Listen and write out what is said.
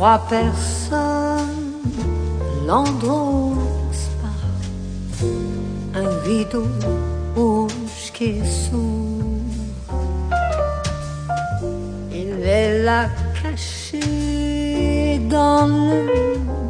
trois personnes, l'endroit un rideau rouge qui s'ouvre. Il est là caché dans le